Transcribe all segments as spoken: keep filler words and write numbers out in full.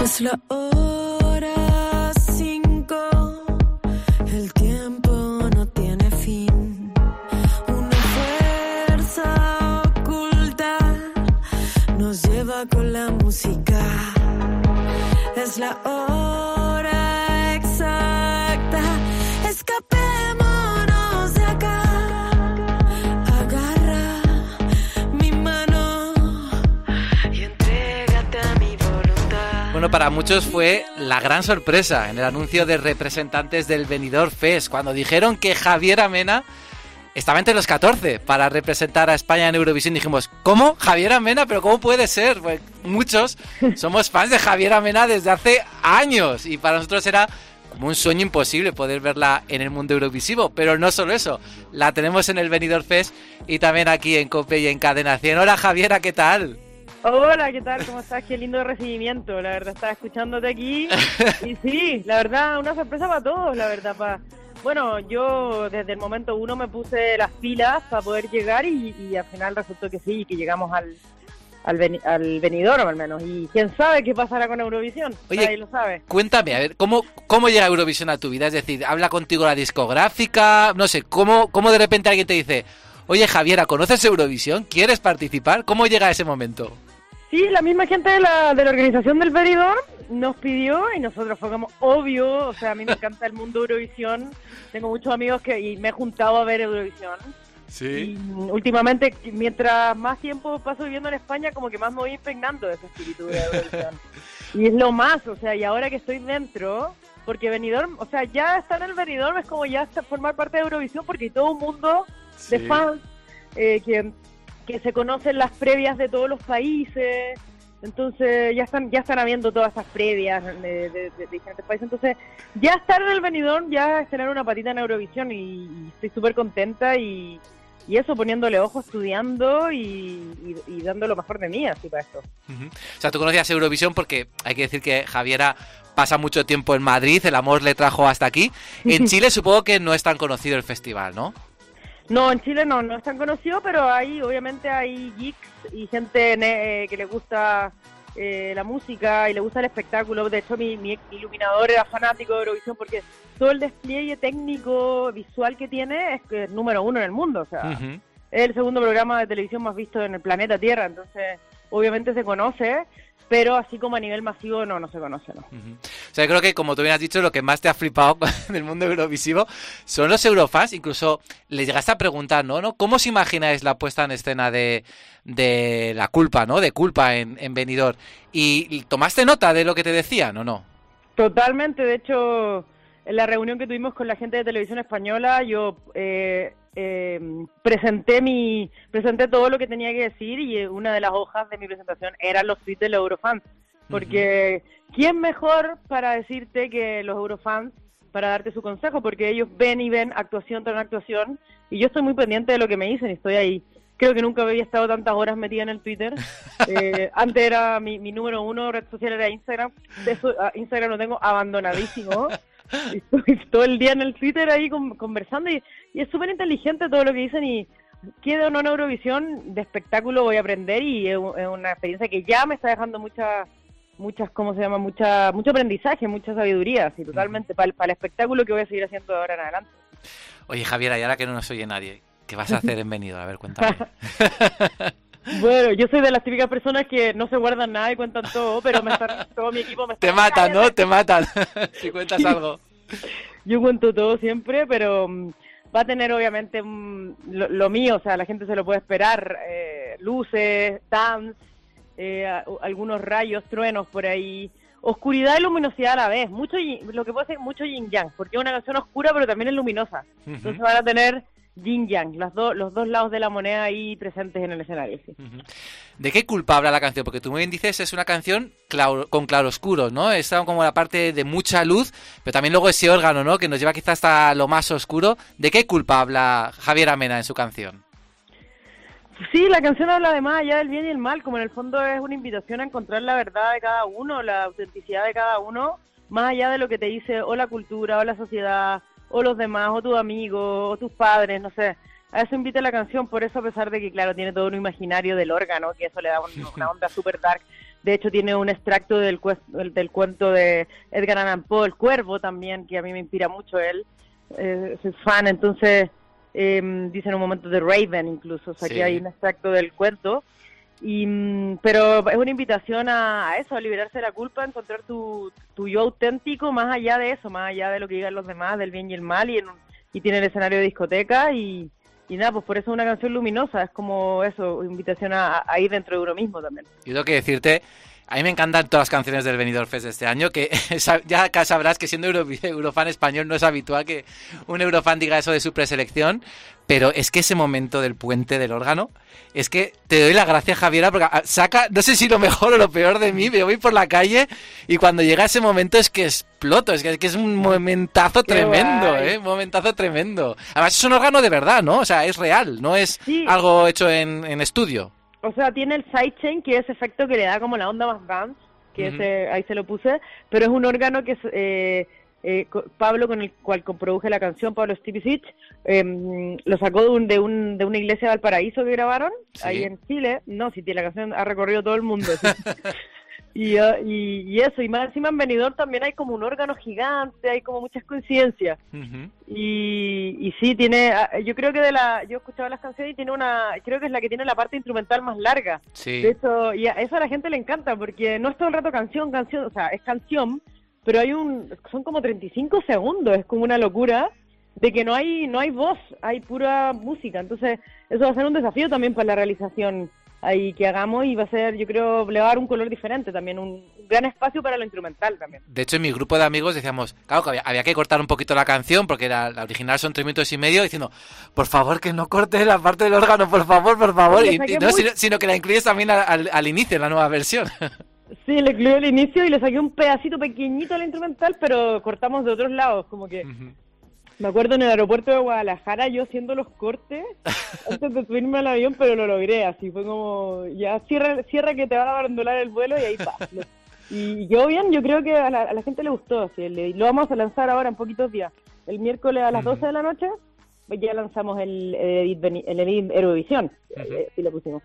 Es la hora cinco, el tiempo no tiene fin. Una fuerza oculta nos lleva con la música. Es la hora exacta, escapémonos de acá. Agarra mi mano y entrégate a mi voluntad. Bueno, para muchos fue la gran sorpresa en el anuncio de representantes del Benidorm Fest, cuando dijeron que Javier Amena estaba entre los catorce para representar a España en Eurovisión. Dijimos, ¿cómo? ¿Javier Amena? ¿Pero cómo puede ser? Pues muchos somos fans de Javier Amena desde hace años y para nosotros era como un sueño imposible poder verla en el mundo eurovisivo. Pero no solo eso, la tenemos en el Benidorm Fest y también aquí en COPE y en Cadena cien. Hola Javiera, ¿qué tal? Hola, ¿qué tal? ¿Cómo estás? Qué lindo recibimiento, la verdad, estaba escuchándote aquí y sí, la verdad, una sorpresa para todos, la verdad, para... Bueno, yo desde el momento uno me puse las pilas para poder llegar y, y al final resultó que sí, que llegamos al al, Beni, al Benidorm al menos. Y quién sabe qué pasará con Eurovisión. Oye, nadie lo sabe. Cuéntame, a ver, ¿cómo, cómo llega Eurovisión a tu vida? Es decir, ¿habla contigo la discográfica? No sé, ¿cómo, cómo de repente alguien te dice, oye Javiera, ¿conoces Eurovisión? ¿Quieres participar? ¿Cómo llega ese momento? Sí, la misma gente de la, de la organización del Benidorm nos pidió y nosotros fue como obvio, o sea, a mí me encanta el mundo Eurovisión, tengo muchos amigos que y me he juntado a ver Eurovisión. Sí. Y últimamente, mientras más tiempo paso viviendo en España, como que más me voy impregnando de ese espíritu de Eurovisión. Y es lo más, o sea, y ahora que estoy dentro, porque Benidorm, o sea, ya estar en el Benidorm es como ya estar, formar parte de Eurovisión, porque hay todo un mundo Sí. de fans eh, que... que se conocen las previas de todos los países, entonces ya están ya están habiendo todas estas previas de, de, de, de diferentes países, entonces ya estar en el Benidorm ya es tener una patita en Eurovisión y, y estoy súper contenta y, y eso, poniéndole ojo, estudiando y, y, y dando lo mejor de mí así para esto. Uh-huh. O sea, tú conocías Eurovisión porque hay que decir que Javiera pasa mucho tiempo en Madrid, el amor le trajo hasta aquí. En Chile supongo que no es tan conocido el festival, ¿no? No, en Chile no, no es tan conocido, pero hay, obviamente hay geeks y gente eh, que le gusta eh, la música y le gusta el espectáculo. De hecho, mi, mi iluminador era fanático de Eurovisión porque todo el despliegue técnico, visual que tiene es que es número uno en el mundo. O sea, Uh-huh. es el segundo programa de televisión más visto en el planeta Tierra, entonces obviamente se conoce, pero así como a nivel masivo no, no se conoce, ¿no? Uh-huh. O sea, yo creo que, como tú bien has dicho, lo que más te ha flipado del mundo eurovisivo son los eurofans. Incluso le llegaste a preguntar, ¿no? ¿no? ¿Cómo os imagináis la puesta en escena de, de la culpa, ¿no? De culpa en, en Benidorm. ¿Y, y tomaste nota de lo que te decían o no? Totalmente, de hecho, en la reunión que tuvimos con la gente de Televisión Española, yo eh, eh, presenté mi presenté todo lo que tenía que decir y una de las hojas de mi presentación eran los tweets de los eurofans. Porque uh-huh. ¿quién mejor para decirte que los eurofans, para darte su consejo? Porque ellos ven y ven actuación tras actuación y yo estoy muy pendiente de lo que me dicen y estoy ahí. Creo que nunca había estado tantas horas metida en el Twitter. Eh, antes era mi, mi número uno red social era Instagram. De eso, Instagram lo tengo abandonadísimo. Y estoy todo el día en el Twitter ahí con, conversando y, y es súper inteligente todo lo que dicen y quede o no en Eurovisión, de espectáculo voy a aprender y es, es una experiencia que ya me está dejando muchas muchas, ¿cómo se llama? Mucha, mucho aprendizaje, mucha sabiduría, así, totalmente, para, para el espectáculo que voy a seguir haciendo de ahora en adelante. Oye, Javiera, y ahora que no nos oye nadie, ¿qué vas a hacer en Benidorm? A ver, cuéntame. Bueno, yo soy de las típicas personas que no se guardan nada y cuentan todo, pero me están, todo mi equipo me está... Te matan, ¿no? Te matan si cuentas sí. algo. Yo cuento todo siempre, pero um, va a tener obviamente um, lo, lo mío, o sea, la gente se lo puede esperar, eh, luces, dance, eh, a, algunos rayos, truenos por ahí, oscuridad y luminosidad a la vez, mucho lo que puede ser mucho yin yang, porque es una canción oscura pero también es luminosa, uh-huh. entonces van a tener yin yang, los, do, los dos lados de la moneda ahí presentes en el escenario. Sí. Uh-huh. ¿De qué culpa habla la canción? Porque tú muy bien dices, es una canción claro, con claroscuros, ¿no? Está como la parte de mucha luz, pero también luego ese órgano, ¿no? Que nos lleva quizás hasta lo más oscuro. ¿De qué culpa habla Javier Amena en su canción? Sí, la canción habla de más allá del bien y el mal, como en el fondo es una invitación a encontrar la verdad de cada uno, la autenticidad de cada uno, más allá de lo que te dice o la cultura o la sociedad o los demás, o tus amigos, o tus padres, no sé. A eso invita la canción, por eso a pesar de que, claro, tiene todo un imaginario del órgano, que eso le da un, una onda super dark, de hecho tiene un extracto del, del cuento de Edgar Allan Poe, El Cuervo también, que a mí me inspira mucho él, eh, soy fan, entonces eh, dice en un momento de Raven incluso, o sea sí. que hay un extracto del cuento, y, pero es una invitación a, a eso, a liberarse de la culpa, a encontrar tu, tu yo auténtico más allá de eso, más allá de lo que digan los demás, del bien y el mal, y, en, y tiene el escenario de discoteca, y, y nada, pues por eso es una canción luminosa, es como eso, invitación a, a ir dentro de uno mismo también. Yo tengo que decirte, a mí me encantan todas las canciones del Benidorm Fest de este año, que ya sabrás que siendo Euro, Eurofan español no es habitual que un Eurofan diga eso de su preselección, pero es que ese momento del puente del órgano, es que te doy la gracia, Javiera, porque saca, no sé si lo mejor o lo peor de mí, pero voy por la calle y cuando llega ese momento es que exploto, es que es, que es un momentazo Qué tremendo, guay. ¿eh? Un momentazo tremendo. Además es un órgano de verdad, ¿no? O sea, es real, no es sí. algo hecho en, en estudio. O sea, tiene el sidechain, que es ese efecto que le da como la onda más dance, que uh-huh. ese, ahí se lo puse, pero es un órgano que es, eh, eh, Pablo, con el cual comproduje la canción, Pablo Stipicic, eh, lo sacó de, un, de, un, de una iglesia de Valparaíso que grabaron, ¿Sí? ahí en Chile. No, sí, la canción ha recorrido todo el mundo. ¿Sí? y, uh, y, y eso, y más encima en Benidorm también hay como un órgano gigante, hay como muchas coincidencias. Uh-huh. Y, y sí, tiene, yo creo que de la, yo escuchaba las canciones y tiene una, creo que es la que tiene la parte instrumental más larga. Sí. De eso, y a eso a la gente le encanta, porque no es todo el rato canción, canción, o sea, es canción, pero hay un, son como treinta y cinco segundos, es como una locura de que no hay, no hay voz, hay pura música, entonces eso va a ser un desafío también para la realización ahí que hagamos, y va a ser, yo creo, le va a dar un color diferente también, un gran espacio para lo instrumental también. De hecho, en mi grupo de amigos decíamos, claro, que había, había que cortar un poquito la canción, porque la, la original son tres minutos y medio, diciendo, por favor, que no cortes la parte del órgano, por favor, por favor, y, y no, muy... sino, sino que la incluyes también al, al, al inicio, en la nueva versión. Sí, le incluí al inicio y le saqué un pedacito pequeñito al instrumental, pero cortamos de otros lados, como que... Uh-huh. Me acuerdo en el aeropuerto de Guadalajara yo haciendo los cortes antes de subirme al avión, pero lo logré, así fue como, ya cierra, cierra que te van a abandonar el vuelo y ahí pa. Y yo bien, yo creo que a la, a la gente le gustó, así, le, lo vamos a lanzar ahora en poquitos días. El miércoles a las doce de la noche ya lanzamos el, el, el, el Edit Eurovisión, uh-huh. y lo pusimos.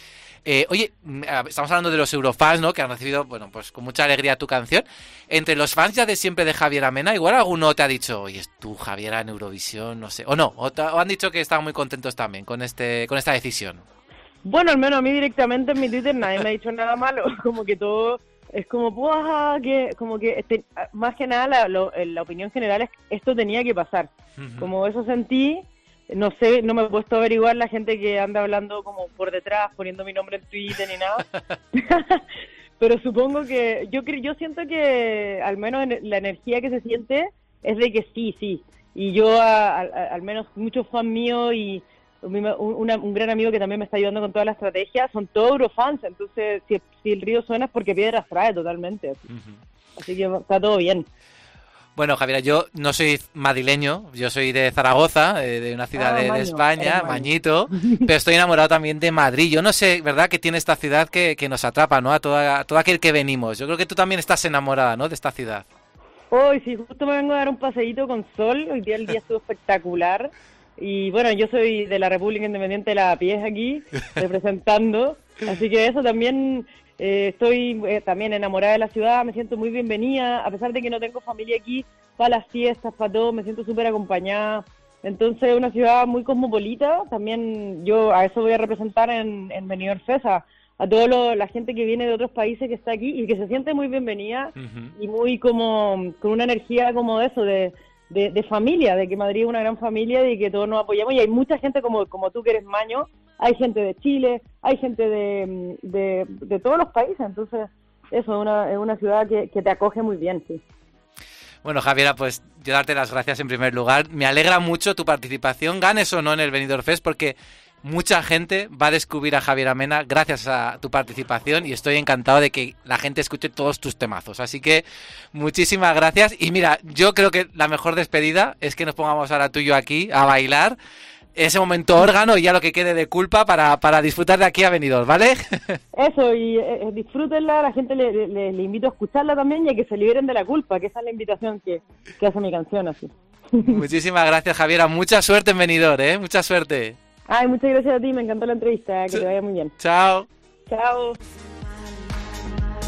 Eh, oye, estamos hablando de los Eurofans, ¿no? Que han recibido, bueno, pues con mucha alegría tu canción. Entre los fans ya de siempre de Javiera Mena, igual alguno te ha dicho, oye, tú, Javiera, en Eurovisión, no sé. O no, o, te, o han dicho que estaban muy contentos también con este con esta decisión. Bueno, al menos a mí directamente en mi Twitter nadie me ha dicho nada malo. Como que todo es como, ¡puah! Que, como que, este, más que nada, la, lo, la opinión general es que esto tenía que pasar. Uh-huh. Como eso sentí. No sé, no me he puesto a averiguar la gente que anda hablando como por detrás, poniendo mi nombre en Twitter ni nada. Pero supongo que, yo yo siento que al menos la energía que se siente es de que sí, sí. Y yo, a, a, al menos muchos fans míos y un, una, un gran amigo que también me está ayudando con toda la estrategia, son todos Eurofans. Entonces, si, si el río suena es porque piedras trae totalmente. Así, uh-huh. así que está todo bien. Bueno, Javiera, yo no soy madrileño, yo soy de Zaragoza, de una ciudad ah, de, de España, Mañito, pero estoy enamorado también de Madrid. Yo no sé, ¿verdad?, que tiene esta ciudad que, que nos atrapa, ¿no?, a, toda, a todo aquel que venimos. Yo creo que tú también estás enamorada, ¿no?, de esta ciudad. Hoy sí, justo me vengo a dar un paseíto con sol, hoy día el día estuvo espectacular. Y bueno, yo soy de la República Independiente de Lavapiés aquí, representando, así que eso también... Eh, estoy eh, también enamorada de la ciudad, me siento muy bienvenida, a pesar de que no tengo familia aquí, para las fiestas, para todo, me siento súper acompañada. Entonces es una ciudad muy cosmopolita, también yo a eso voy a representar en, en Benidorm Fest, a, a toda la gente que viene de otros países que está aquí y que se siente muy bienvenida uh-huh. y muy como con una energía como de eso, de, de, de familia, de que Madrid es una gran familia y que todos nos apoyamos, y hay mucha gente como, como tú que eres maño. Hay gente de Chile, hay gente de, de, de todos los países, entonces eso es una, es una ciudad que, que te acoge muy bien, sí. Bueno, Javiera, pues yo darte las gracias en primer lugar. Me alegra mucho tu participación, ganes o no en el Benidorm Fest, porque mucha gente va a descubrir a Javiera Mena gracias a tu participación y estoy encantado de que la gente escuche todos tus temazos. Así que muchísimas gracias. Y mira, yo creo que la mejor despedida es que nos pongamos ahora tú y yo aquí a bailar ese momento órgano y ya lo que quede de culpa para, para disfrutar de aquí a Benidorm, ¿vale? Eso, y eh, disfrútenla, a la gente le, le, le invito a escucharla también y a que se liberen de la culpa, que esa es la invitación que, que hace mi canción, así. Muchísimas gracias, Javiera, mucha suerte en Benidorm, ¿eh? Mucha suerte. Ay, muchas gracias a ti, me encantó la entrevista, que te vaya muy bien. Chao. Chao.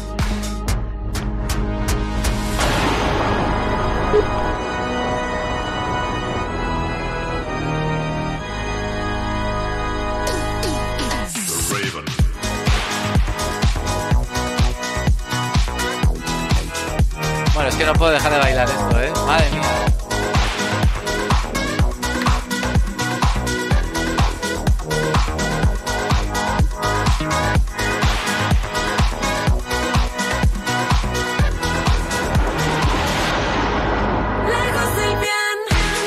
Bueno, es que no puedo dejar de bailar esto, ¿eh? Madre mía. Lejos del bien,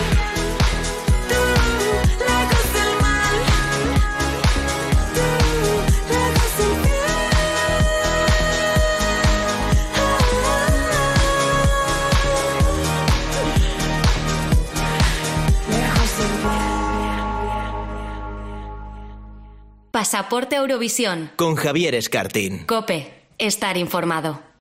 tú, lejos del mal, tú, lejos del bien. Pasaporte Eurovisión. Con Javier Escartín. COPE. Estar informado.